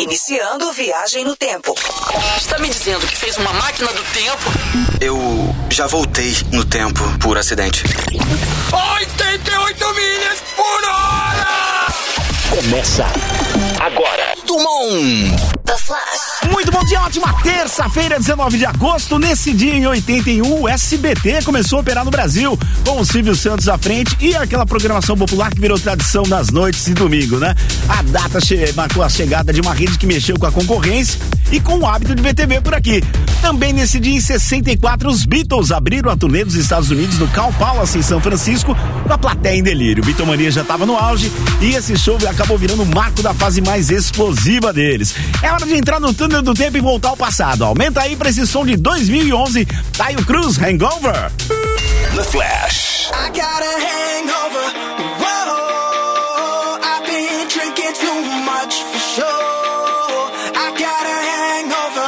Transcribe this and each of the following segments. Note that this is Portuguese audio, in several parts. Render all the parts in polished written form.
Iniciando viagem no tempo. Está me dizendo que fez uma máquina do tempo? Eu já voltei no tempo por acidente. 88 milhas por hora! Começa agora. Dumont. The Flash. Muito bom dia, ótima terça-feira, 19 de agosto. Nesse dia, em 81, o SBT começou a operar no Brasil, com o Silvio Santos à frente e aquela programação popular que virou tradição nas noites e domingo, né? A data marcou a chegada de uma rede que mexeu com a concorrência e com o hábito de ver TV por aqui. Também nesse dia, em 64, os Beatles abriram a turnê dos Estados Unidos no Cal Palace, em São Francisco, com a plateia em delírio. Beatlemania já estava no auge e esse show acabou virando o marco da fase mais explosiva deles. É hora de entrar no túnel do tempo e voltar ao passado. Aumenta aí pra esse som de 2011, Taio Cruz, Hangover. The Flash. I got a hangover. Whoa, I've been drinking too much for sure. I got a hangover.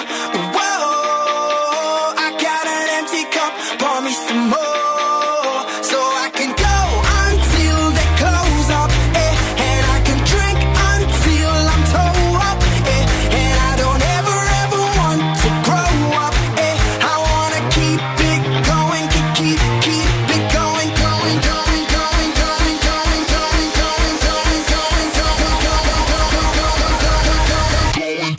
Whoa, I got an empty cup. Pour me some more, so I can go until they close up, and I can drink until I'm toe up, and I don't ever want to grow up, I wanna keep it going, keep it going, going, going, going, going, going, going, going, going, going, going, going.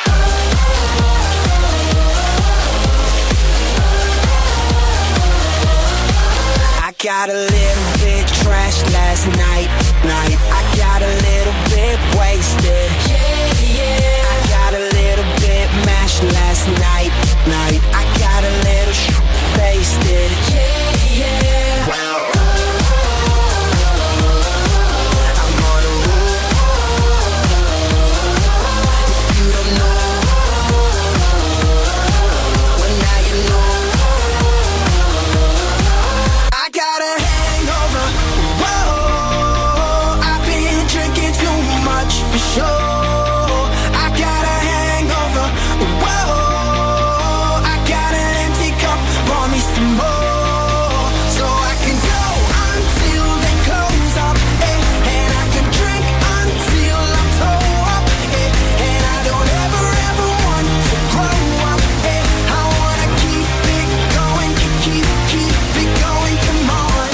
I got a little bit trashed last night. I got a little bit wasted. I got a little bit mashed last night. I got a little wasted. Well, I'm on a roll. If you don't know, well now you know. I got a hangover. Whoa, I've been drinking too much for sure. I got a hangover. Whoa, I got an empty cup. Pour me some more, so I can go until they close up, and I can drink until I'm toe up, and I don't ever want to grow up, I wanna keep it going, keep it going, come on.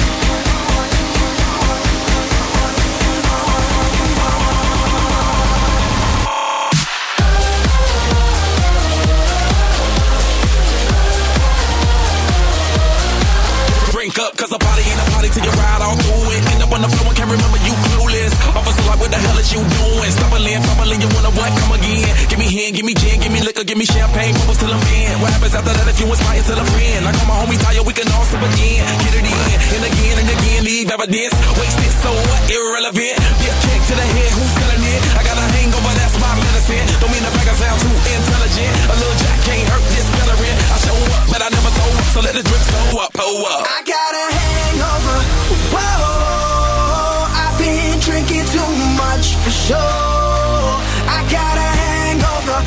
Drink up, cause a party ain't a party till you ride all through it. End up on the floor and can't remember you clueless. Officer, like, what the hell is you doing? Stumbling, you wanna what? Come again. Give me hand, give me gin, give me liquor, give me champagne, bubbles till I'm in. What happens after that if you inspire till a friend? Like all my homies tired, we can all sip again. Get it in, and again, leave evidence. Wasted, so what? Irrelevant. Be a kick to the head, who's selling it? I got a hangover, that's my medicine. Don't mean to make I sound too intelligent. A little jack can't hurt this veteran. I show up, but I never throw up, so let the drinks go up, pull up. I got a hangover. Whoa, I've been drinking too much for sure. I got a hangover.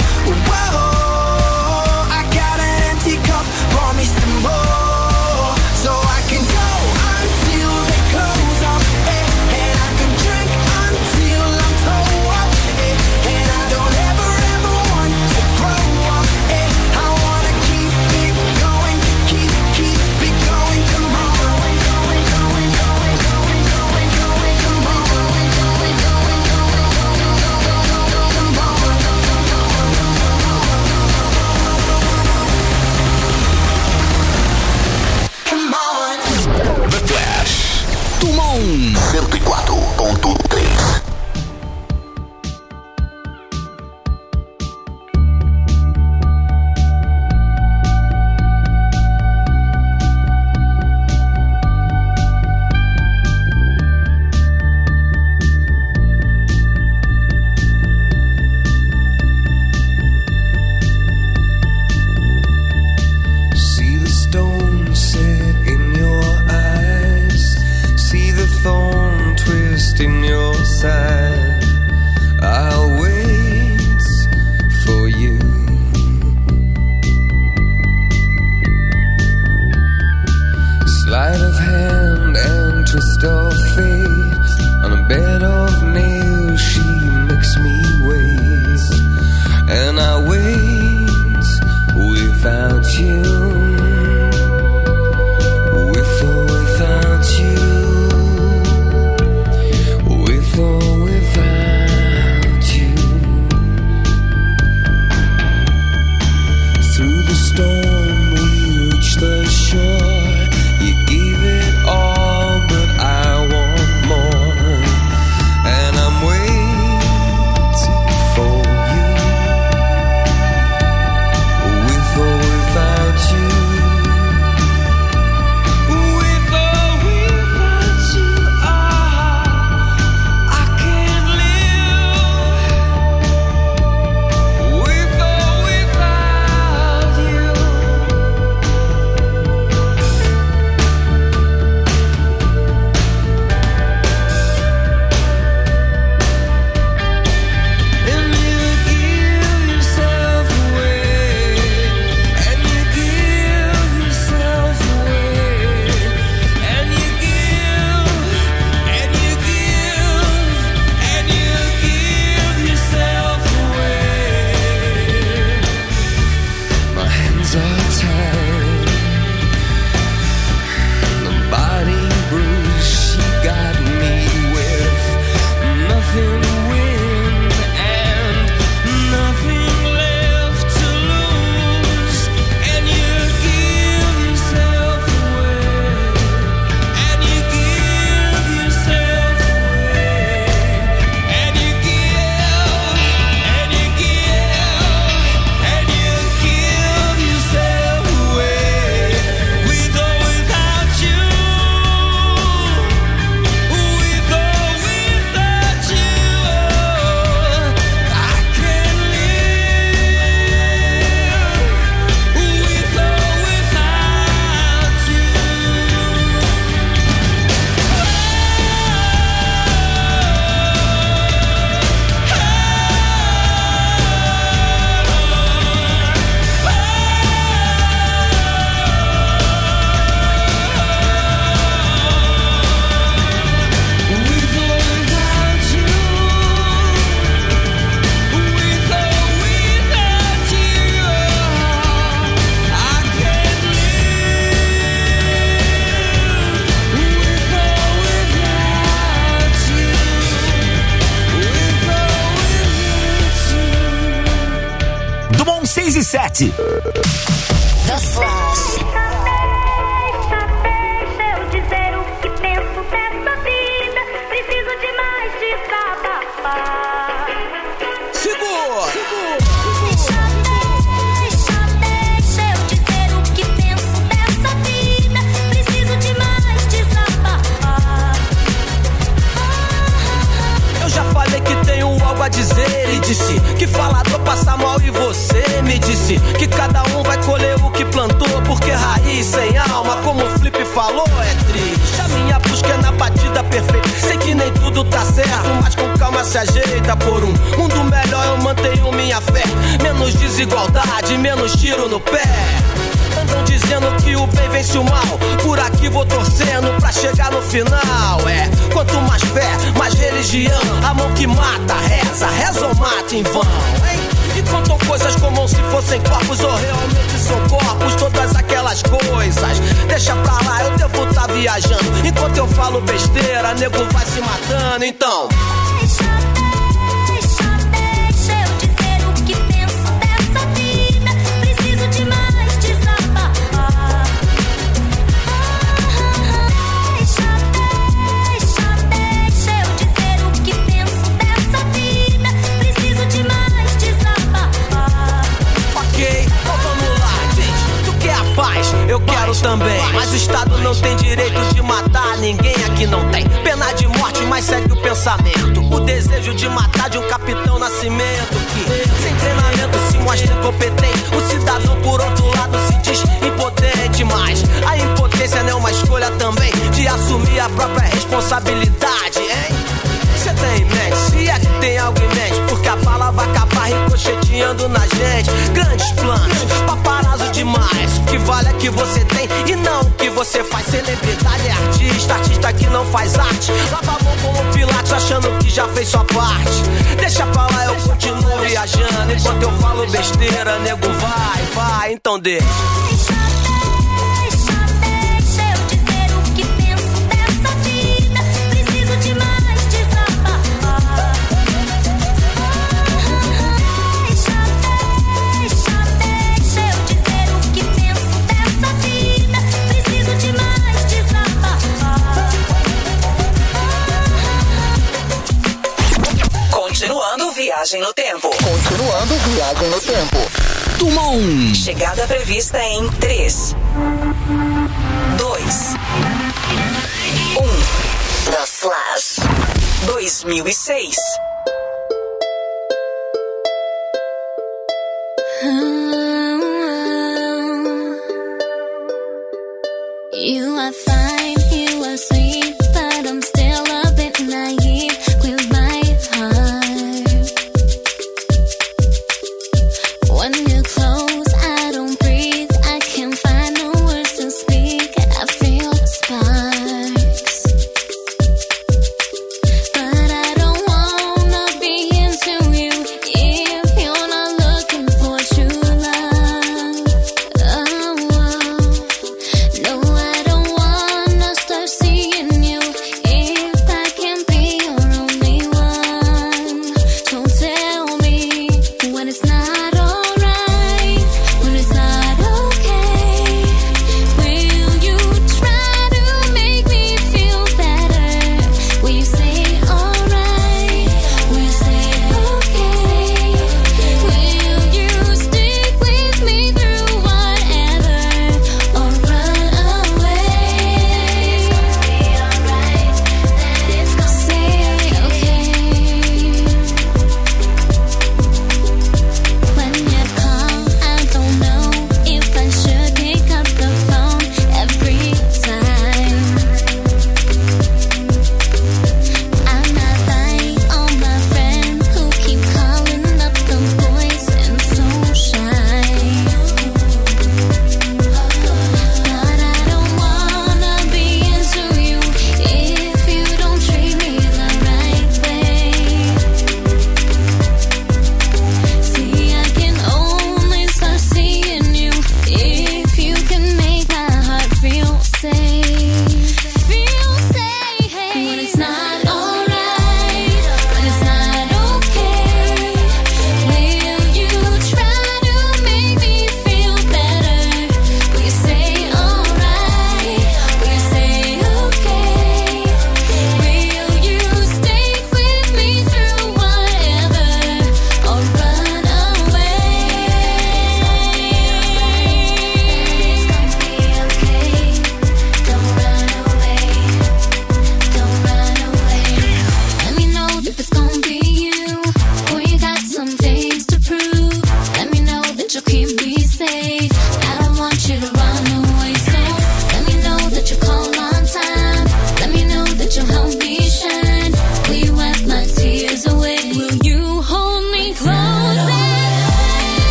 Whoa, I got an empty cup. Pour me some more, so I can go until they close up, and I can drink until I'm toe up, and I don't ever want to grow up, I wanna keep it going, keep it going, come on. Going, going, going, going, going, going, come on. Going, going, going, going, going, 6 e 7. The Flash. Deixa eu dizer o que penso dessa vida. Preciso de mais desabafar. Segura! Deixa eu dizer o que penso dessa vida. Preciso de mais desabafar. Eu já falei que tenho algo a dizer e disse que falador passa mal e você me disse que cada um vai colher o que plantou, porque raiz sem alma, como o Flip falou, é triste. A minha busca é na batida perfeita. Sei que nem tudo tá certo, mas com calma se ajeita. Por um mundo melhor eu mantenho minha fé. Menos desigualdade, menos tiro no pé. Andam dizendo que o bem vence o mal. Por aqui vou torcendo pra chegar no final. É, quanto mais fé, mais religião. A mão que mata, reza ou mata em vão, hein? E contam coisas como se fossem corpos ou realmente são corpos, todas aquelas coisas. Deixa pra lá, eu devo tá viajando. Enquanto eu falo besteira, nego vai se matando, então. Deixa eu dizer o que penso dessa vida. Preciso de mais desabafar. Deixa eu dizer o que penso dessa vida. Preciso de mais desabafar. Ok, então vamos lá, gente. Tu quer a paz? Eu quero também. Mas o Estado não tem direito de matar ninguém, aqui não tem pena de morte, mas segue o pensamento. O desejo de matar de um Capitão Nascimento que, sem treinamento, se mostra incompetente. O cidadão, por outro lado, se diz impotente, mas a impotência não é uma escolha também de assumir a própria responsabilidade, hein? Cê tem em mente, se é que tem algo em mente, porque a bala vai acabar ricocheteando na gente. Grandes planos, paparazzo demais. O que vale é que você tem e não o que você faz. Celebridade é artista, artista que não faz arte. Lava a mão como Pilates achando que já fez sua parte. Deixa pra lá, eu continuo viajando. Enquanto eu falo besteira, nego vai, então deixa. Deixa eu dizer o que penso dessa vida. Preciso de mais desabafar. Deixa eu dizer o que penso dessa vida. Preciso de mais desabafar. Continuando viagem no tempo. Turma 1. Chegada prevista em 3, 2, 1. The Flash. 2006. You are fine, you are sweet, but I'm still a bit naive with my heart. When you're close, I don't breathe, I can't find no words to speak, I feel sparks. But I don't wanna be into you if you're not looking for true love.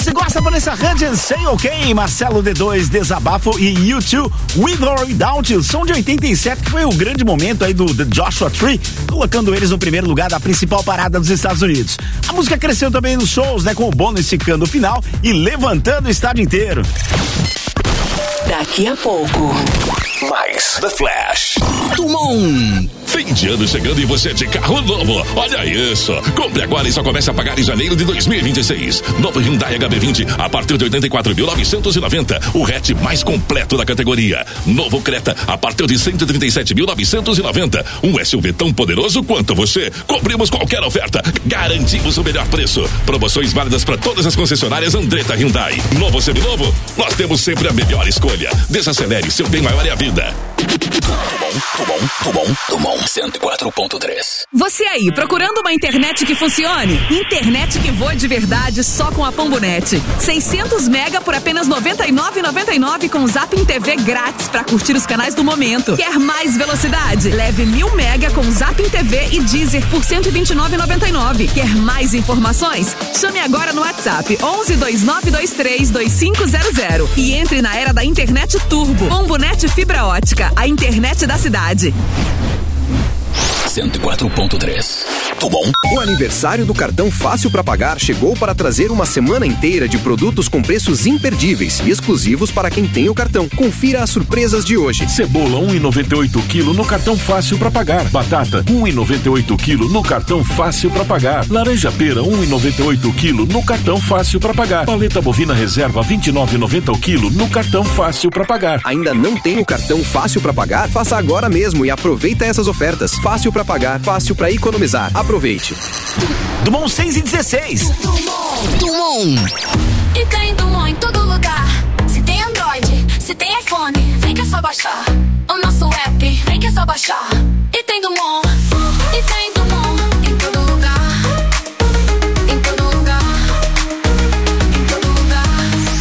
Você gosta, Vanessa Hudgens, Say OK, Marcelo D2, Desabafo e U2, With or Without You, som de 87, que foi o grande momento aí do The Joshua Tree, colocando eles no primeiro lugar da principal parada dos Estados Unidos. A música cresceu também nos shows, né, com o bônus esticando o final e levantando o estádio inteiro. Daqui a pouco, Mais The Flash. Tumon. Fim de ano chegando e você de carro novo. Olha isso. Compre agora e só comece a pagar em janeiro de 2026. Novo Hyundai HB20 a partir de 84.990. O hatch mais completo da categoria. Novo Creta a partir de 137.990. Um SUV tão poderoso quanto você. Cobrimos qualquer oferta. Garantimos o melhor preço. Promoções válidas para todas as concessionárias Andretta Hyundai. Novo ou seminovo? Nós temos sempre a melhor escolha. Desacelere, seu bem maior é a vida. Tumon 104.3. Você aí, procurando uma internet que funcione? Internet que voa de verdade só com a Pombonet. 600 mega por apenas R$ 99,99 com Zapping TV grátis pra curtir os canais do momento. Quer mais velocidade? Leve 1000 mega com Zapping TV e Deezer por R$ 129,99. Quer mais informações? Chame agora no WhatsApp 11 2923 2500 e entre na era da internet turbo. Pombonet fibra ótica, a internet da cidade. 104.3. Tumon. O aniversário do cartão Fácil pra Pagar chegou para trazer uma semana inteira de produtos com preços imperdíveis e exclusivos para quem tem o cartão. Confira as surpresas de hoje. Cebola 1,98 kg no cartão Fácil pra Pagar. Batata 1,98 kg no cartão Fácil pra Pagar. Laranja pera 1,98 kg no cartão Fácil pra Pagar. Paleta bovina reserva 29,90 o quilo no cartão Fácil pra Pagar. Ainda não tem o cartão Fácil pra Pagar? Faça agora mesmo e aproveita essas ofertas. Fácil pra pagar, fácil pra economizar. Aproveite. Dumont 6 e 16. Dumont. E tem Dumont em todo lugar. Se tem Android, se tem iPhone, vem que é só baixar. O nosso app, vem que é só baixar. E tem Dumont. E tem Dumont em todo lugar. Em todo lugar. Em todo lugar.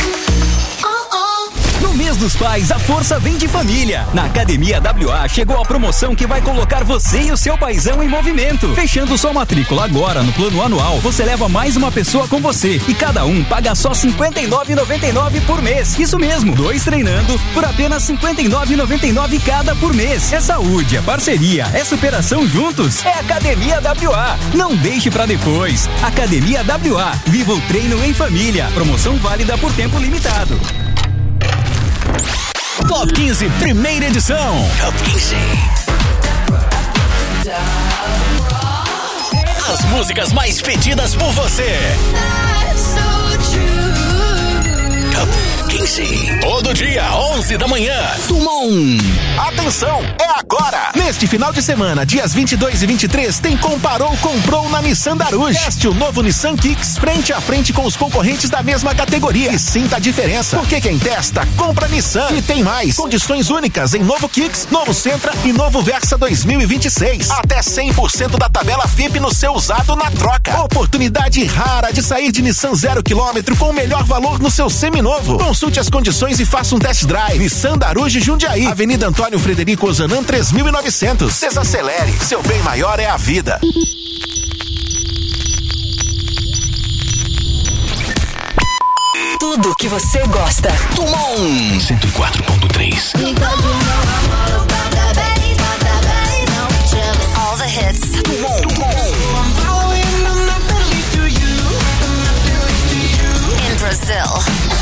No mês dos pais, a força vem de família. Na Academia WA chegou a promoção que vai colocar você e o seu paizão em movimento. Fechando sua matrícula agora no plano anual, você leva mais uma pessoa com você e cada um paga só R$ 59,99 por mês. Isso mesmo, 2 treinando por apenas R$ 59,99 cada por mês. É saúde, é parceria, é superação juntos. É Academia WA. Não deixe pra depois. Academia WA. Viva o treino em família. Promoção válida por tempo limitado. Top 15, primeira edição. Top 15. As músicas mais pedidas por você. Top 15. Todo dia, 11 da manhã. Tumon. Atenção, é agora. Neste final de semana, dias 22 e 23, tem Comparou, Comprou na Nissan Daruge. Teste o novo Nissan Kicks frente a frente com os concorrentes da mesma categoria e sinta a diferença. Porque quem testa, compra Nissan. E tem mais, condições únicas em novo Kicks, novo Sentra e novo Versa 2026. Até 100% da tabela FIP no seu usado na troca. Oportunidade rara de sair de Nissan 0 km com o melhor valor no seu seminovo. Consulte as condições e faça um test drive. Nissan Daruge Jundiaí, Avenida Antônio Frederico Ozanam 3900. Desacelere, seu bem maior é a vida. Tudo que você gosta. Tumon 104.3. All the hits. In Brazil.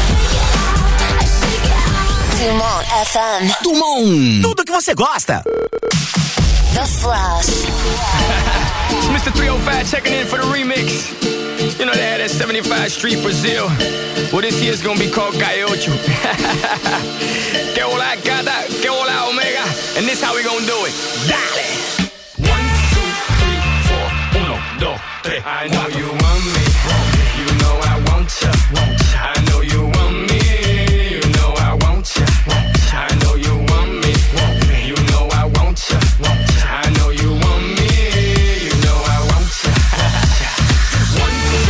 Dumont FM. Dumont. Tudo que você gosta. The Flash. Mr. 305 checking in for the remix. You know they had that 75 Street Brazil. Well, this year's gonna be called Gaiocho. Que hola gata, que hola omega. And this how we gonna do it. Dale. 1, 2, 3, 4. 1, 2, 3. I know you want me. You know I want ya. I know you want me. You know I want ya. I know you want me. You know I want ya. I know you want me. You know I want ya. 1,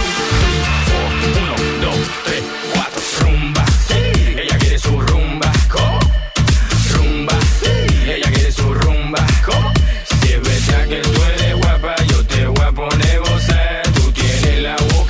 2, 3, 4. 1, 2, 3, 4. Rumba. Ella quiere su rumba. Rumba. Ella quiere su rumba. Si es verdad que tú eres guapa, yo te voy a poner gozar. Tú tienes la voz.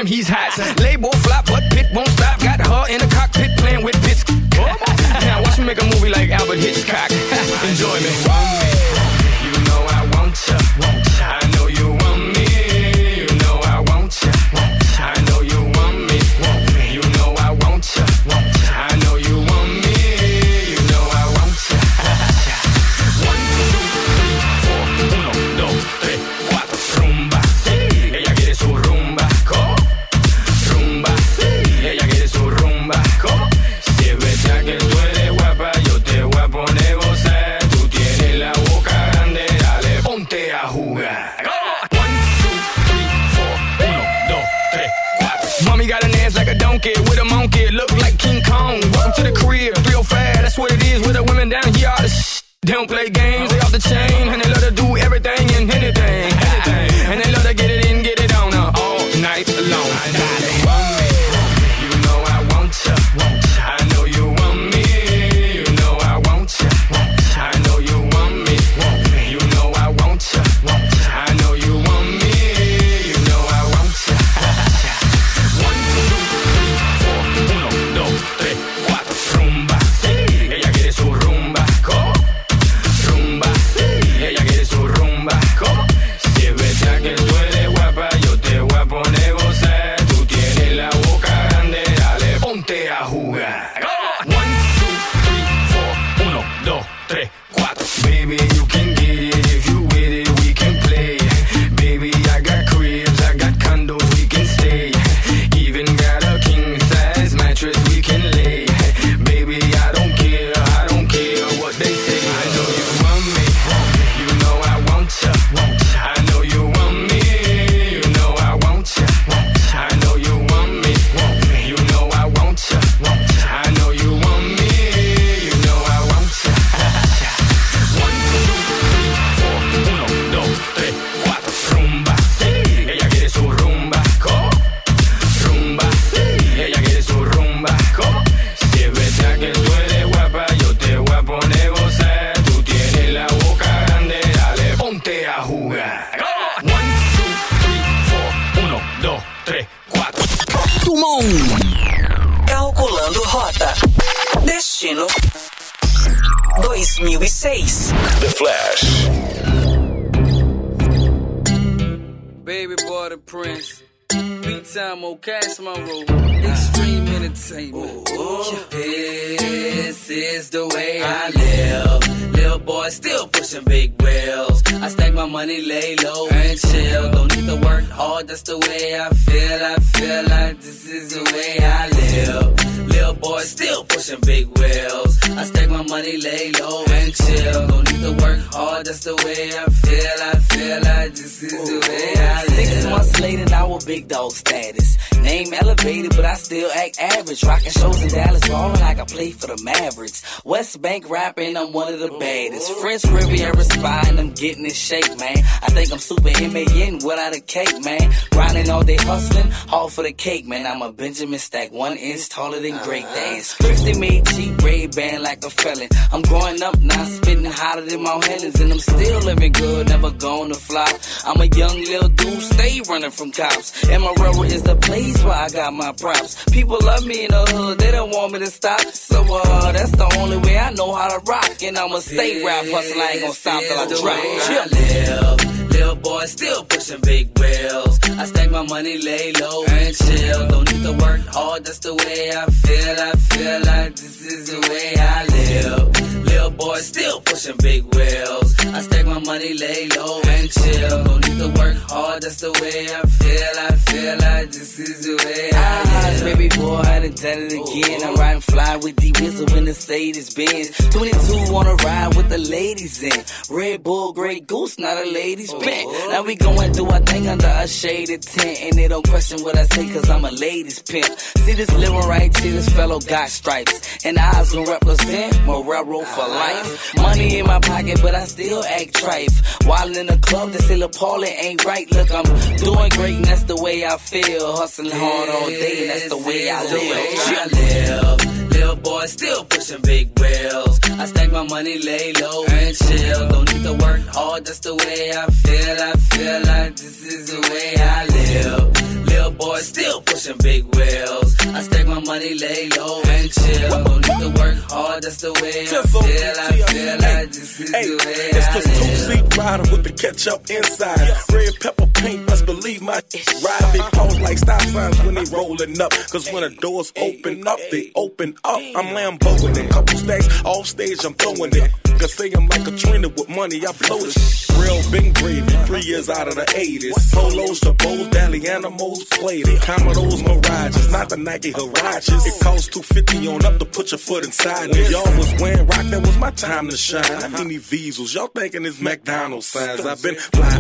damn, he's hot. Label flop, but Pit won't stop. Got her in the cockpit playing with bits. Now watch me make a movie like Albert Hitchcock. Enjoy me. Want me, you know I want ya. I know you want me. You know I want ya. I know you want me. You know I want ya. I know you want me. You know I want ya. 1, 2, 3, 4. 1, 2, 3, 4. Rumba, sí. Ella quiere su rumba. ¿Cómo? Rumba, sí. Ella quiere su rumba. ¿Cómo? Si es verdad que tú eres guapa, yo te voy a poner gozar. Tú tienes la boca grande, dale, ponte a jugar. 1, 2, 3, 4. 1, 2, 3, 4. Mommy got an ass like a donkey with a monkey, look like King Kong. Welcome to the crib, 305, that's what it is with the women down here. All the they don't play games, they off the chain, and they love to do everything and anything. And they love to get it in, get it on all night long. Want me, you know I want ya. I know you want me, you know I want ya. I know you want me, you know I want ya. I know you want me, you know I want ya. 1, 2, 3, 4. 1, 2, 3, 4. Rumba, sí, ella quiere su rumba. ¿Cómo? Rumba, sí, ella quiere su rumba. ¿Cómo? Si es verdad que tú eres guapa, yo te voy a poner gozar. Tú tienes la boca grande, dale, ponte a jugar. 1, 2, 3, 4. 1, 2, 3, 4. Baby, you can get it if you with it, we can play. Baby, I got cribs, I got condos, we can stay. Even got a king size mattress we can lay. Baby, I don't care what they say. I know you want me, you know I want ya. I know you want me, you know I want ya. I know you want me, you know I want ya. I know you want me, you know I want ya. 1, 2, 3, 4. 1, 2, 3, 4. Rumba, sí, ella quiere su rumba. ¿Cómo? Rumba, sí, ella quiere su rumba. ¿Cómo? Si es verdad que tú eres guapa, yo te voy a poner gozar. Tú tienes la boca grande, dale, ponte a jugar. 1, 2, 3, 4. 1, 2, 3, 4. Tumon. Calculando rota. Destino 2006. The Flash. Baby boy the Prince. Beat time on Cash Monroe. Extreme entertainment. This is the way I live. Little boy still pushing big wheels. I stack my money, lay low and chill. Don't need to work hard, that's the way I feel. I feel like this is the way I live. Little boy still pushing big wheels. I stack my money, lay low and chill. Don't need to work hard, that's the way I feel. I feel like this is the way I live. 6 months later, now a big dog status. Name elevated, but I still act average. Rocking shows in Dallas, ballin' like I play for the Mavericks. West Bank rapping, I'm one of the baddest. French Riviera spy, and I'm getting in shape, man. I think I'm super M.A.N. without a cake, man. Grinding all day hustling, all for the cake, man. I'm a Benjamin Stack, 1 inch taller than Great Dance. Thrifty made cheap Ray-Ban like a felon. I'm growing up now, spitting hotter than Mount Helens, and I'm still living good, never gonna flop. I'm a young little dude, stay running from cops. And my railroad is the place where I got my props. People love me in the hood, they don't want me to stop. So that's the only way I know how to rock. And I'ma stay rap hustling, I ain't gonna stop till I drop. I live. Little boy still pushing big wheels. I stack my money, lay low and chill. Don't need to work hard, that's the way I feel. I feel like this is the way I live. Little boy still pushing big wheels. I stack my money, lay low and chill. Don't need to work hard, that's the way I feel. I feel like this is the way I live. Baby boy, I done done it again. I'm riding fly with D-Wizzle in the Mercedes Benz. 22 wanna ride with the ladies in. Red Bull, Grey Goose, not a ladies bent. Now we going do our thing under a shaded tent. And they don't question what I say cause I'm a ladies pimp. See this little right here, this fellow got stripes. And eyes gon' represent my railroad for life. Money in my pocket, but I still act trife. While in the club, they say La Paula ain't right. Look, I'm doing great and that's the way I feel. Hustling hard all day and that's the way I live. Little boy still pushing big wheels. I stack my money, lay low and chill. Don't need to work hard, that's the way I feel. I feel like this is the way I live. Little boys still pushing big wheels. I stack my money, lay low and chill. Don't need to work hard, that's the way I feel like this is the way it's I the two-seat rider with the ketchup inside. Red pepper paint, best believe my ride. They pause like stop signs when they rolling up. Cause when the doors open up, they open up. I'm Lamboing it, couple stacks off stage, I'm throwing it. Cause say I'm like Katrina with money, I blow it. Real big gravy, 3 years out of the 80s. Solos, the Bose, Dally Animals, played it. Commodores, Mirages, not the Nike Huaraches. It costs $250 on up to put your foot inside. When y'all was wearing rock, that was my time to shine. How many Diesels? Y'all thinking it's McDonald's signs. I've been fly,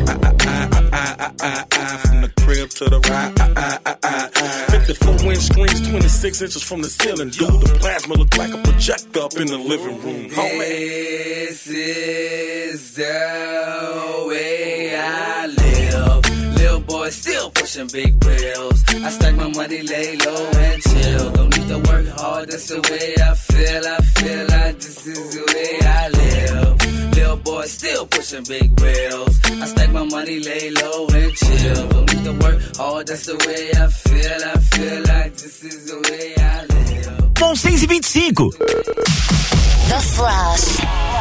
from the crib to the ride, 54-inch screens, 26 inches from the ceiling. Dude, the plasma look like a projector up in the living room. This is the way I live. Little boy still pushing big wheels. I stack my money, lay low and chill. Don't need to work hard, that's the way I feel. I feel like this is the way I live. Little boy still pushing big wheels. I stack my money, lay low and chill. Don't need to work hard, that's the way I feel. I feel like this is the way I live. Bom, 6h25. The Flash.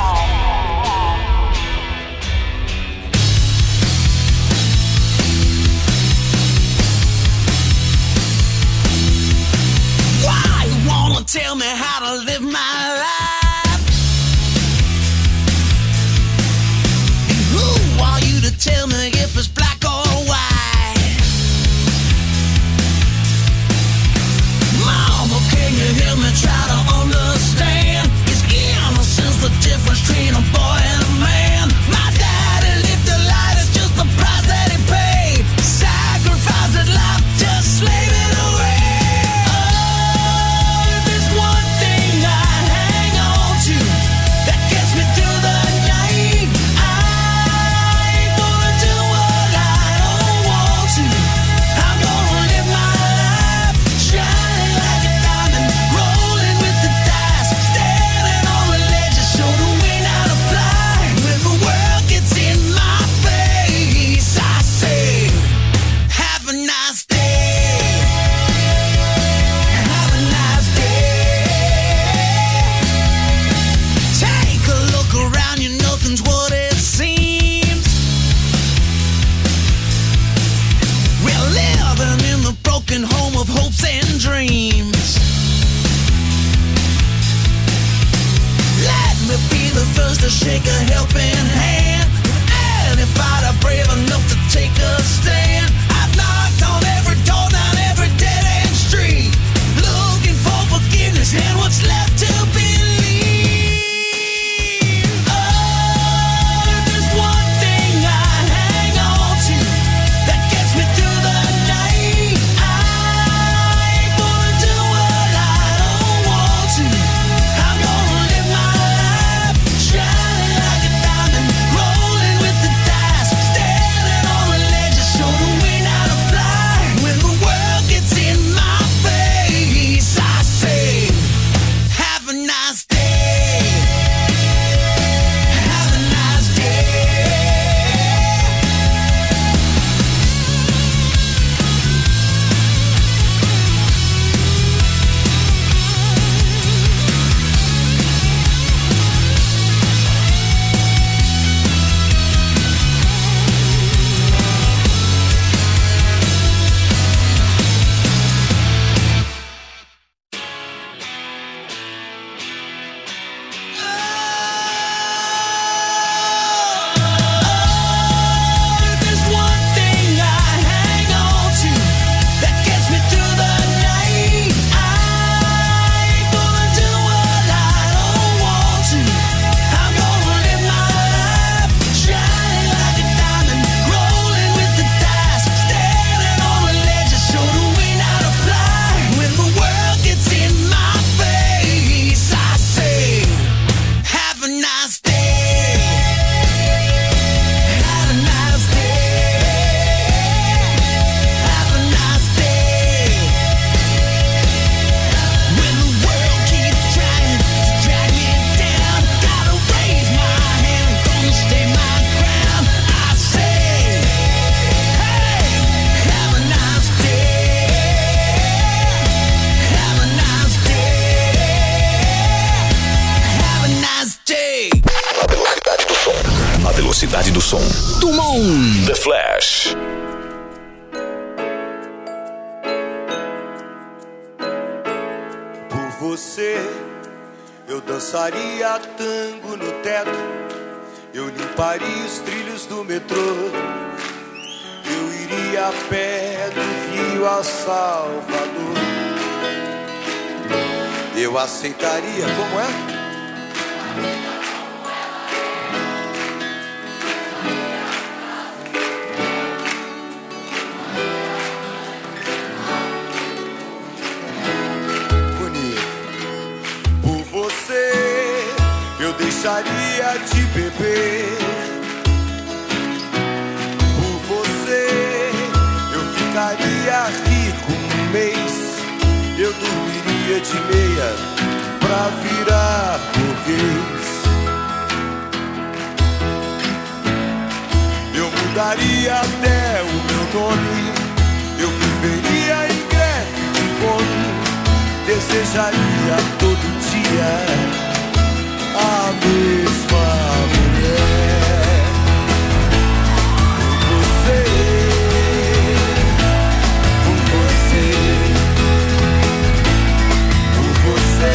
Why you wanna tell me how to live my life? And who are you to tell me if it's black or white? Mama, can you hear me try to understand? Is innocence the difference between a boy and a man? My daddy lived a life, it's just the price that he paid. Sacrificed his life, just slave it away. Home of hopes and dreams. Let me be the first to shake a helping hand. Anybody brave enough to take a stand? I've knocked on every door, down every dead end street, looking for forgiveness and what's left to believe. Oh, if there's one thing I hang on to that gets me through the night, I'm gonna live my life shining like a diamond, Dumont. The Flash. Por você, eu dançaria tango no teto, eu limparia os trilhos do metrô, eu iria a pé do Rio a Salvador. Eu aceitaria, como é? Eu deixaria de beber. Por você eu ficaria rico um mês. Eu dormiria de meia pra virar burguês. Eu mudaria até o meu nome. Eu viveria em greve de fome. Desejaria todo dia a mesma mulher. Por você, por você, por você,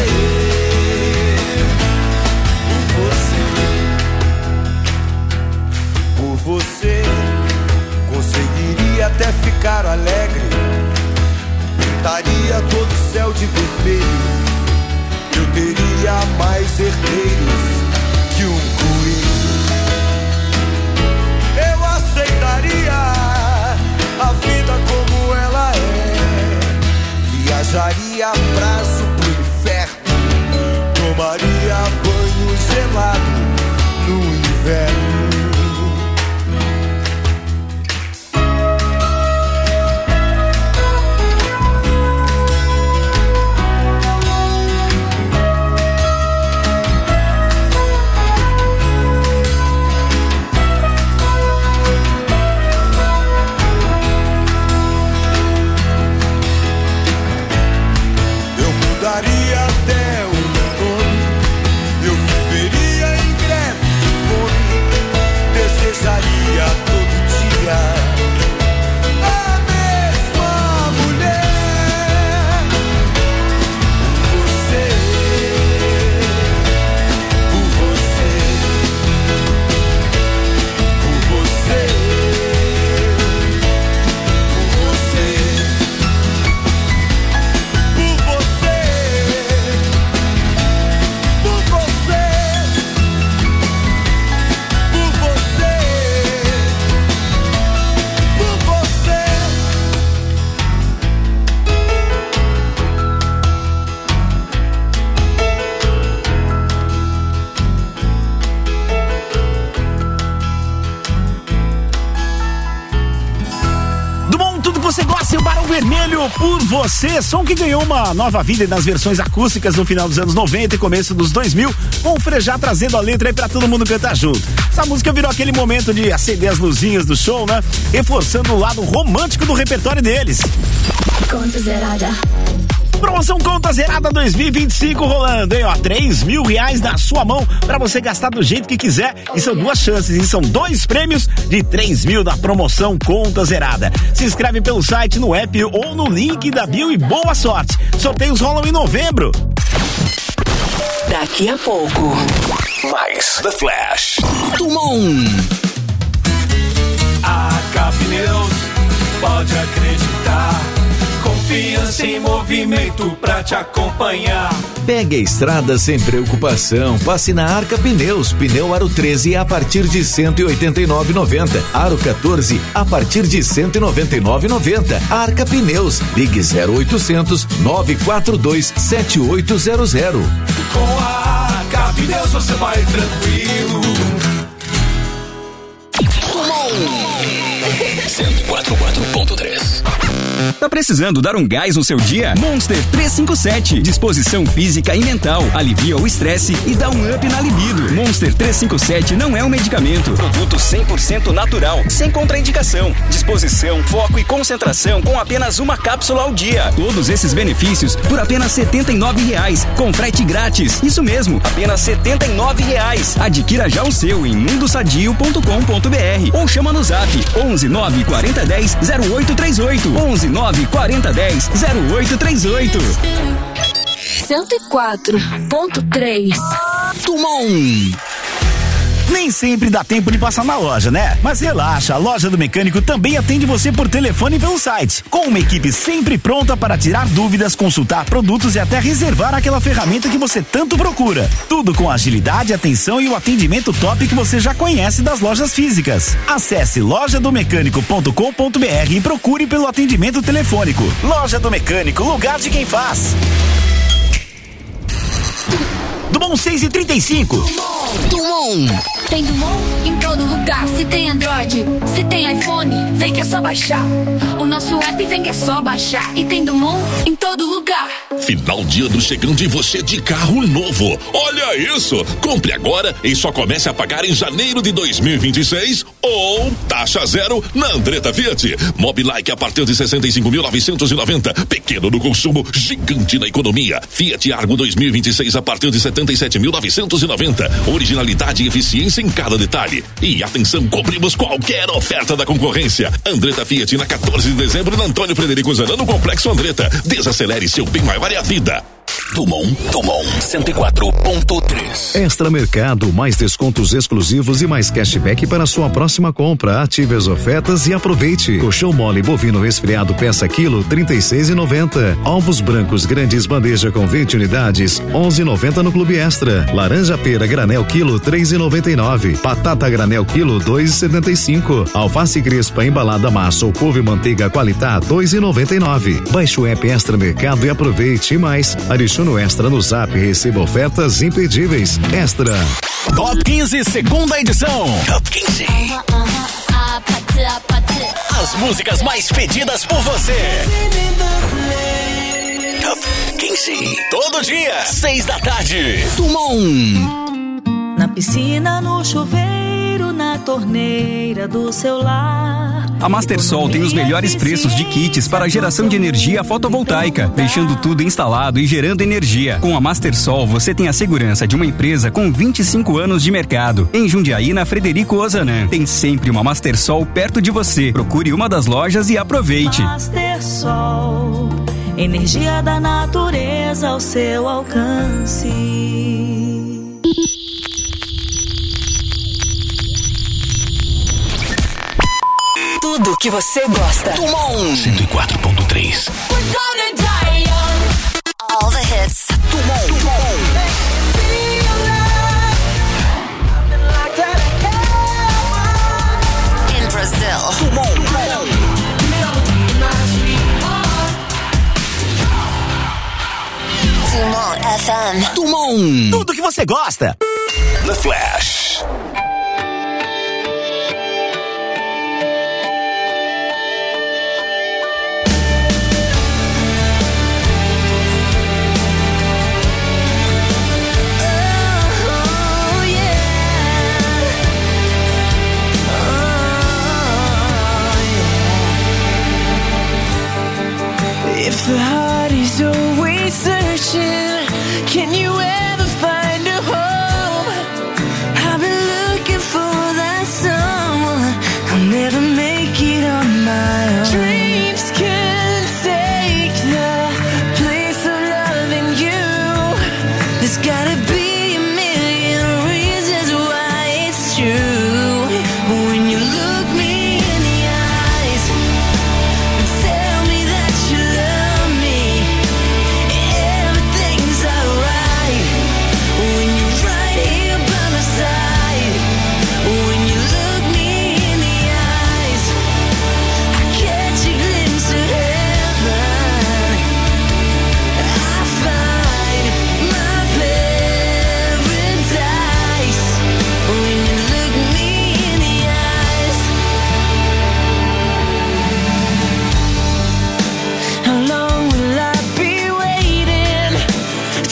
por você, por você, conseguiria até ficar alegre. Pintaria todo o céu de vermelho. Eu teria mais herdeiros que um coelho. Eu aceitaria a vida como ela é. Viajaria a prazo pro inferno. Tomaria banho gelado no inverno. Até o meu nome, eu viveria em greve de fome. Desejaria todo dia a mesma mulher. Por você, por você, por você, por você, por você. Você gosta e o Barão Vermelho por você, som que ganhou uma nova vida nas versões acústicas no final dos anos 90 e começo dos 2000, com o Frejá trazendo a letra aí pra todo mundo cantar junto. Essa música virou aquele momento de acender as luzinhas do show, né? Reforçando o lado romântico do repertório deles. Conta zerada. Promoção Conta Zerada 2025 rolando, hein? Ó, R$3.000 na sua mão pra você gastar do jeito que quiser. E são duas chances, e são 2 prêmios de R$3.000 da promoção Conta Zerada. Se inscreve pelo site, no app ou no link da bio e boa sorte. Sorteios rolam em novembro. Daqui a pouco, mais The Flash. Dumont. A Pneus, pode acreditar. Confiança em movimento pra te acompanhar. Pegue a estrada sem preocupação. Passe na Arca Pneus. Pneu Aro 13 a partir de R$189,90. Aro 14 a partir de R$199,90. Arca Pneus. Ligue 0800 942 7800. Com a Arca Pneus você vai tranquilo. 104.3 Tá precisando dar um gás no seu dia? Monster 357. Disposição física e mental. Alivia o estresse e dá um up na libido. Monster 357 não é um medicamento. Produto 100% natural, sem contraindicação. Disposição, foco e concentração com apenas uma cápsula ao dia. Todos esses benefícios por apenas R$ 79,00. Com frete grátis. Isso mesmo, apenas R$ 79,00. Adquira já o seu em mundosadio.com.br ou chama no zap 11 9 40 10 0838. 11 9 40 10 0838. 104.3 Tumon. Nem sempre dá tempo de passar na loja, né? Mas relaxa, a Loja do Mecânico também atende você por telefone e pelo site, com uma equipe sempre pronta para tirar dúvidas, consultar produtos e até reservar aquela ferramenta que você tanto procura. Tudo com agilidade, atenção e o atendimento top que você já conhece das lojas físicas. Acesse lojadomecânico.com.br e procure pelo atendimento telefônico. Loja do Mecânico, lugar de quem faz. Dumont 6:35. Dumont. Tem Dumont em todo lugar. Se tem Android, se tem iPhone, vem que é só baixar. O nosso app vem que é só baixar. E tem Dumont em todo lugar. Final de ano chegando e você de carro novo. Olha isso! Compre agora e só comece a pagar em janeiro de 2026 ou taxa zero na Andretta Fiat. Mobilike a partir de 65.990. Pequeno no consumo, gigante na economia. Fiat Argo 2026 a partir de 77.990. Originalidade e eficiência em cada detalhe. E atenção, cobrimos qualquer oferta da concorrência. Andretta Fiat na 14 de dezembro na Antônio Frederico Zanano, no Complexo Andretta. Desacelere seu bem maior é a vida. Dumont 104.3. Extra Mercado, mais descontos exclusivos e mais cashback para sua próxima compra. Ative as ofertas e aproveite. Colchão mole bovino resfriado peça quilo, R$36,90. Ovos brancos grandes bandeja com 20 unidades, R$11,90 no Clube Extra. Laranja pera granel quilo, R$3,99. Batata granel quilo, R$2,75. Alface crespa embalada massa ou couve manteiga qualitá, R$2,99. Baixe o app Extra Mercado e aproveite mais. Adicione o Extra no Zap e receba ofertas imperdíveis. Extra. Top 15, segunda edição. Top 15. As músicas mais pedidas por você. Top 15. Todo dia, 6 da tarde. Dumont. Na piscina, no chuveiro, na torneira do celular. A Mastersol tem os melhores preços de kits para geração de energia fotovoltaica, deixando tudo instalado e gerando energia. Com a Mastersol, você tem a segurança de uma empresa com 25 anos de mercado. Em Jundiaí, na Frederico Ozanam, tem sempre uma Mastersol perto de você. Procure uma das lojas e aproveite. Mastersol, energia da natureza ao seu alcance. Tudo que você gosta. Dumont 104.3. All the hits. Dumont. In Brazil. Dumont FM. Dumont. Tudo que você gosta. The Flash. If the heart is always searching, can you ever find a home? I've been looking for that someone. I'll never make it on my own. Dreams can take the place of loving you. There's gotta be a million reasons why it's true. When you look me in the eyes and tell me that you love me, everything's alright.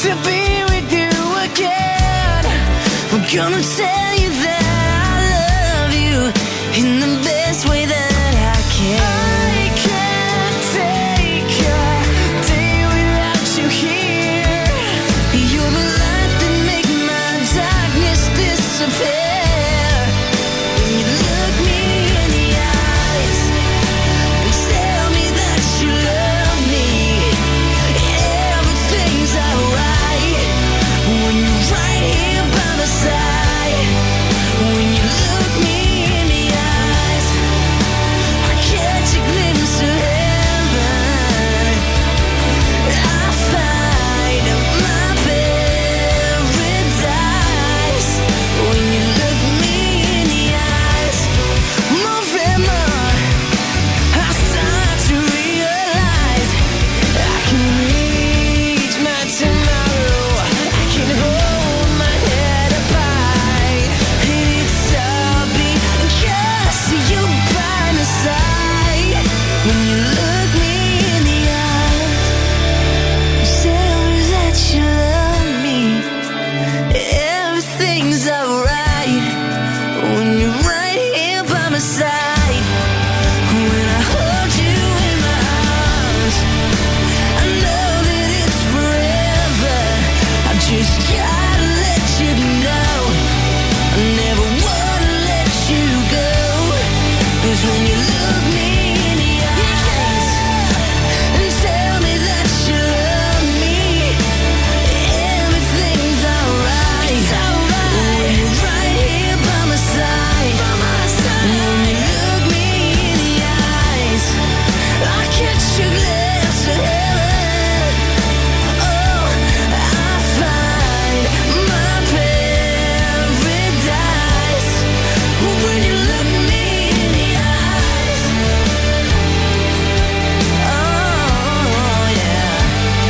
to be with you again. I'm gonna tell you that I love you in the best way that I can. I can't take a day without you here. You're the light that makes my darkness disappear. When you look me in the eyes and tell me that you love me, everything's alright. When you're right here by my side, when you look me in the eyes, I catch a glimpse of heaven. I find my paradise. When you look me in the eyes, more and more I start to realize I can reach my tomorrow. I can hold my head up high. It's all because you're by my side. When you look me in the eyes, tell me that you love me. Everything's alright. When you're right here by my side, when I hold you in my arms, I know that it's forever. I just gotta let you know I never wanna let you go. 'Cause when you look me in the eyes and tell me that you love me, everything's alright. When you're right here by my side, when you look me in the eyes, I catch a glimpse of heaven. Oh, I find my paradise. When you look me in the eyes, oh yeah.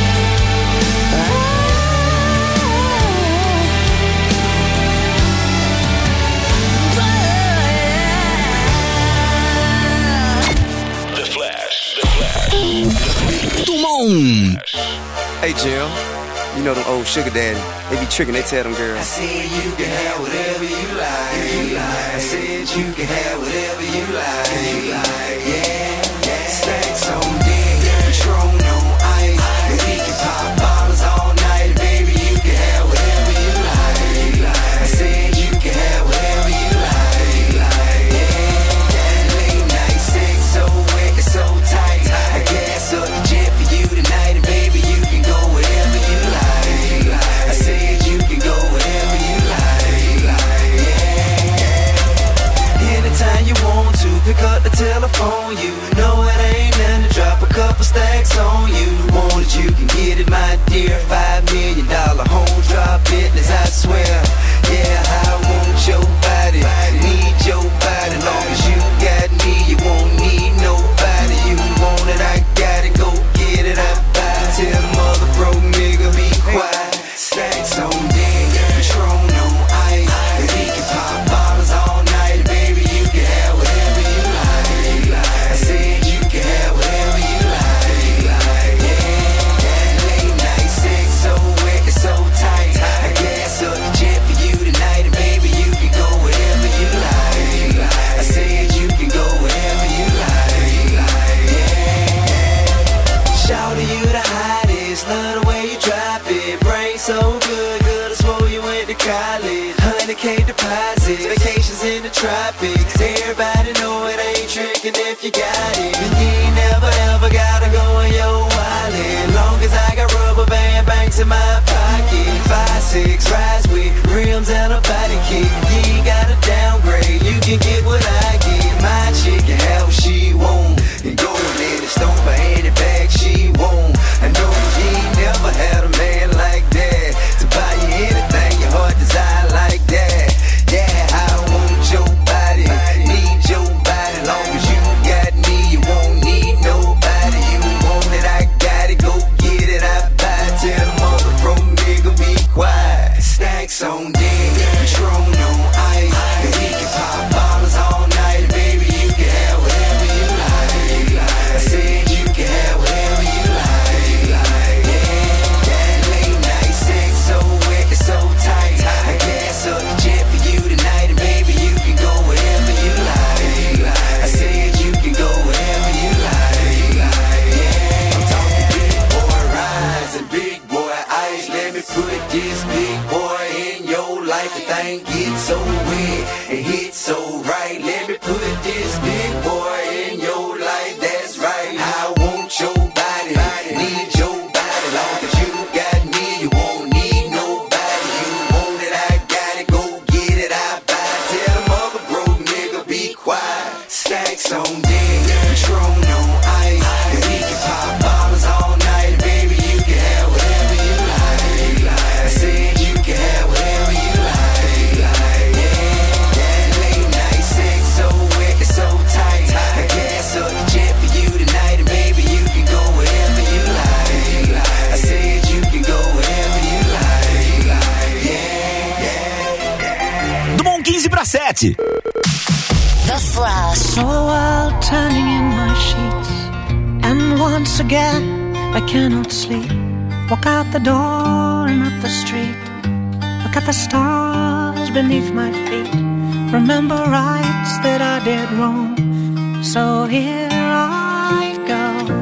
The Flash. Dumont. Hey Jim, you know them old sugar daddy, they be tricking, they tell them girls. I said you can have whatever you like. I said you can have whatever you like. Yeah. Stacks on deck, Patron on ice. And we can pop bottles all night, baby. You can have whatever you like. I said you can have whatever you like. Yeah. Late night sex, so wet and so tight. I gas up the jet for you tonight, and baby, you can go wherever you like. I said you can go wherever you like. Yeah. Anytime you want to, pick up the telephone. You know it ain't nothing to drop a couple stacks on you. Want it, you can get it, my dear. $5 million home drop business, I swear. Yeah, I want your body, need your body. Long as you got me, you won't need nobody. You want it, I got it, go get it, I buy it. Tell the mother broke nigga, be quiet. Stacks on deck, Patron on ice. And we can pop bottles all night, baby. You can have whatever you like. I said you can have whatever you like. Yeah. Late night sex, so wet and so tight. I gas up the jet for you tonight, and baby, you can go wherever you like. I said you can go wherever you like. Yeah. Shout to you the hottest, love the way you drop it. Brain so good, I swore you went to college. 100K deposits, vacations in the tropics. Everybody know it ain't tricking if you got it. And you ain't never ever gotta go in your wallet. Long as I got rubber band banks in my pocket. 5'6", rides with rims and a body kick. You ain't gotta downgrade, you can get what I get. My chick can have what she want, and go ahead and stomp her any bag she want. I know you ain't never had a man like that to buy you anything your heart desire like that. Yeah, I want your body, need your body. Long as you got me, you won't need nobody. You want it, I got it, go get it, I buy it. Tell the mother broke nigga be quiet. Stacks on deck, Patron on ice. And we can pop bottles all night, baby. You can have whatever you like. I said you can have whatever you like. Yeah, late night sex. me put this big boy in your life. The thing gets so weird and hits so right. Let me put this big boy in your life. That's right. I want your body, need your body. Long as you got me, you won't need nobody. You want it, I got it. Go get it, I buy it. Tell the mother broke nigga be quiet. Stacks on deck, Patron on ice, and we can pop bottles all night. Baby, you can have whatever you like. I said you can have whatever you like. Yeah, that late night sex so wicked, so tight. I gas up the jet for you tonight, and baby, you can go wherever you like. I said you can go wherever you like. Yeah. Do Bom 15 para 7. The Flash. So while turning in my sheets, and once again I cannot sleep. Walk out the door and up the street. Look at the stars beneath my feet. Remember rights that I did wrong. So here I go.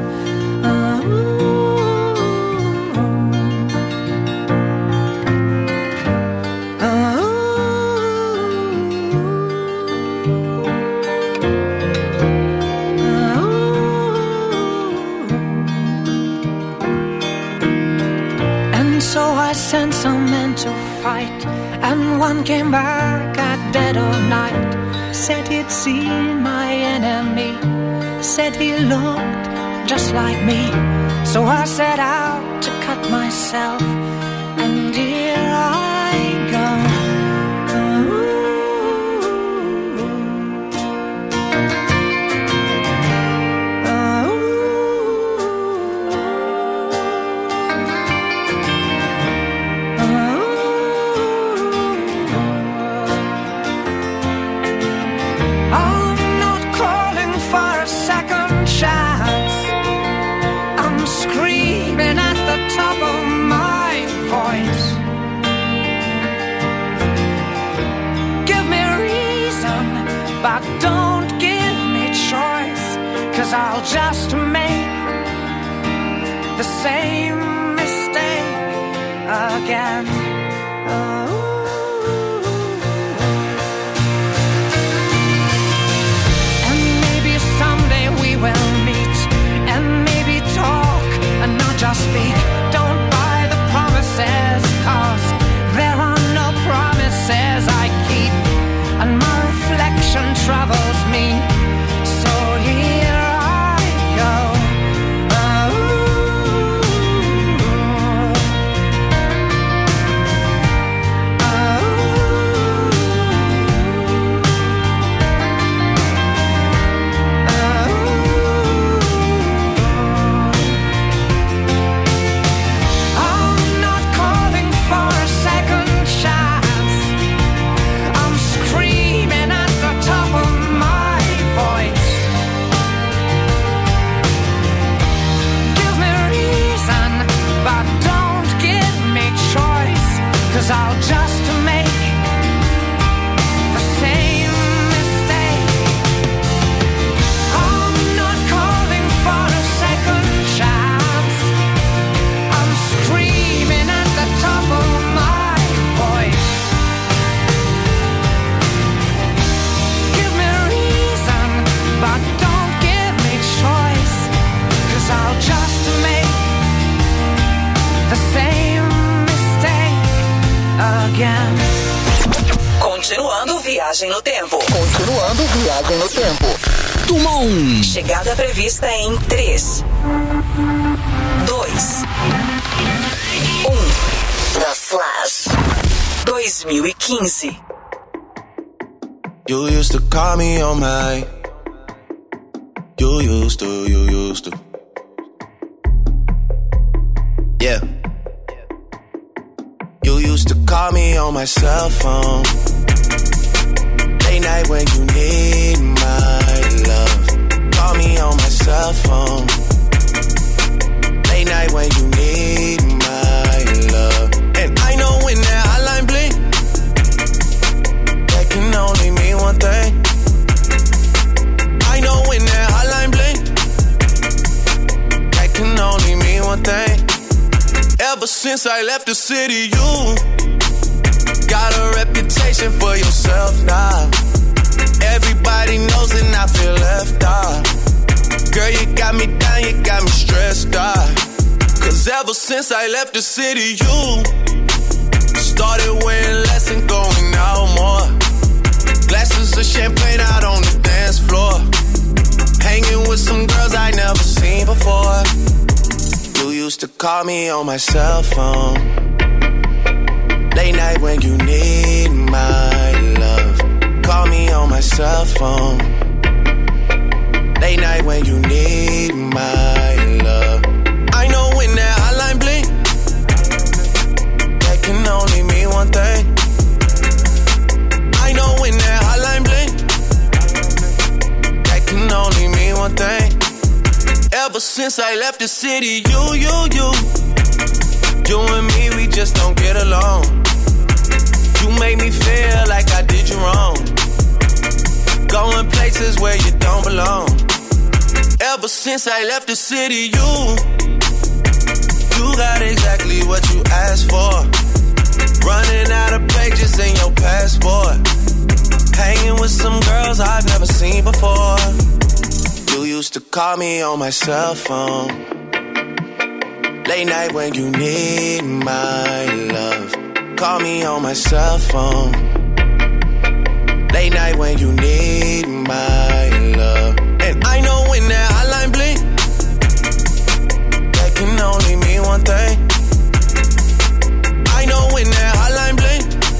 So I sent some men to fight, and one came back at dead of night. Said he'd seen my enemy, said he looked just like me. So I set out to cut myself, and here I go. But don't give me choice, 'cause I'll just make the same mistake again. And maybe someday we will meet, and maybe talk and not just speak. Don't buy the promises, 'cause there are no promises I keep. And my reflection troubles me, so here I go. I'm not calling for a second chance. I'm screaming at the top of my voice. Give me reason, but don't give me choice, 'cause I'll just make the same mistake. I'm not calling for a second chance. I'm screaming at the top of my voice. Give me reason, but don't give me choice, 'cause I'll just make the same mistake again. Continuando viagem no tempo. Continuando viagem no tempo. Dumont. Chegada prevista em 3, 2, 1. The Flash. 2015. You used to call me on my. You used to. Yeah. You used to call me on my cell phone. Late night when you need my love. Call me on my cell phone. Late night when you need my love. And I know when that hotline blink, that can only mean one thing. I know when that hotline blink, that can only mean one thing. Ever since I I left the city, you got a reputation for yourself now. Everybody knows and I feel left out. Girl, you got me down, you got me stressed out. Cause ever since I left the city, you started wearing less and going out more. Glasses of champagne out on the dance floor. Hanging with some girls I never seen before. You used to call me on my cell phone. Late night when you need my love. Call me on my cell phone. Late night when you need my love. I know when that hotline blink, that can only mean one thing. I know when that hotline blink, that can only mean one thing. Ever since I left the city, you and me, we just don't get along. You made me feel like I did you wrong. Going places where you don't belong. Ever since I left the city, you got exactly what you asked for. Running out of pages in your passport. Hanging with some girls I've never seen before. You used to call me on my cell phone. Late night when you need my love. Call me on my cell phone. Late night when you need my love. And I know when that hotline blink, that can only mean one thing. I know when that hotline blink,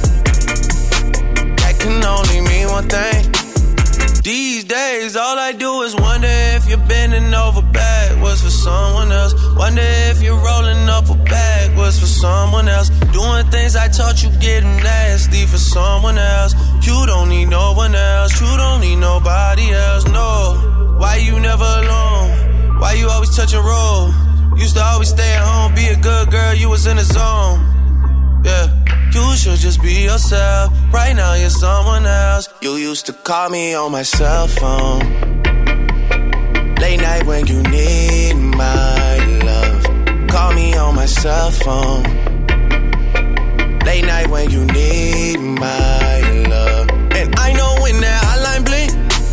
that can only mean one thing. These days, all I do is wonder if you're bending over backwards for someone else. Wonder if you're rolling up a backwards for someone else. Doing things I taught you getting nasty for someone else. You don't need no one else. You don't need nobody else, no. Why you never alone? Why you always touch and roll? Used to always stay at home, be a good girl, you was in the zone. Yeah, you should just be yourself. Right now you're someone else. You used to call me on my cell phone. Late night when you need my love. Call me on my cell phone. Late night when you need my love. And I know when that hotline blink,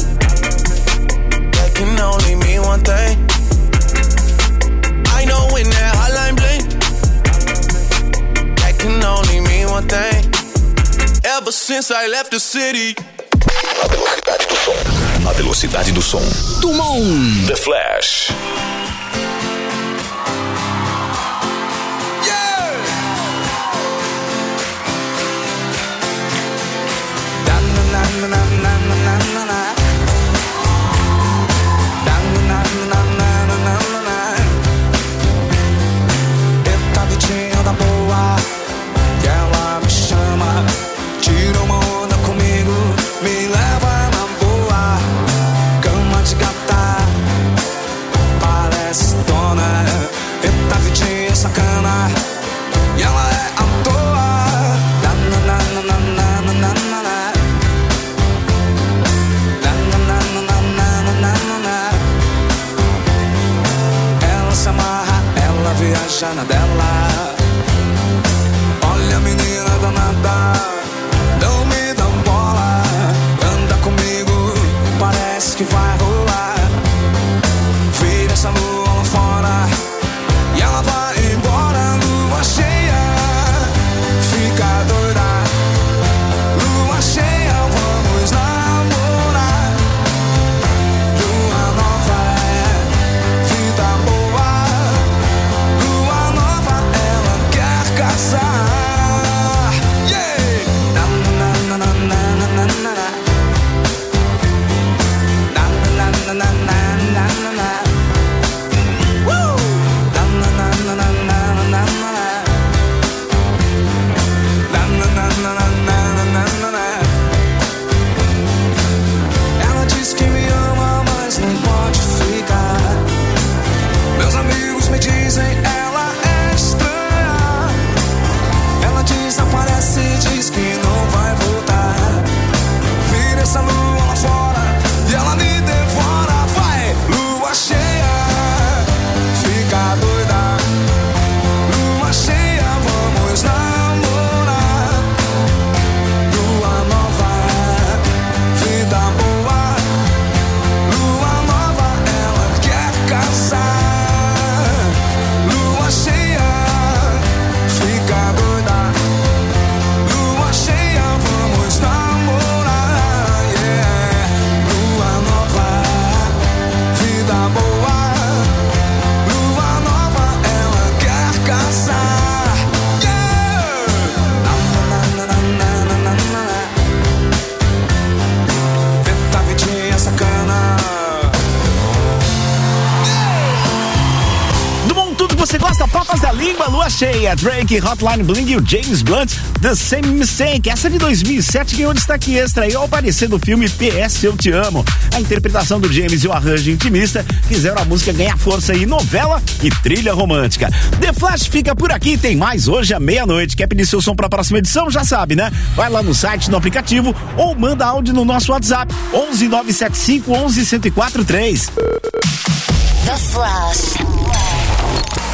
that can only mean one thing. I know when that hotline blink, that can only mean one thing. Ever since I left the city. Na velocidade do som. Tumon. The Flash. Eita vitinha da boa, que ela me chama. Tira uma onda comigo, me leva na boa. Cama de gata, parece dona. Eita vitinha sacana, e ela é à toa. Na na na na na na na na. você gosta? Papas da Língua, Lua Cheia, Drake, Hotline Bling e o James Blunt, The Same Mistake. Essa de 2007 ganhou destaque extra e ao aparecer do filme PS Eu Te Amo. A interpretação do James e o arranjo intimista fizeram a música ganhar força em novela e trilha romântica. The Flash fica por aqui, tem mais hoje à meia-noite. Quer pedir seu som pra próxima edição? Já sabe, né? Vai lá no site, no aplicativo ou manda áudio no nosso WhatsApp 11 975 11 1043. The Flash.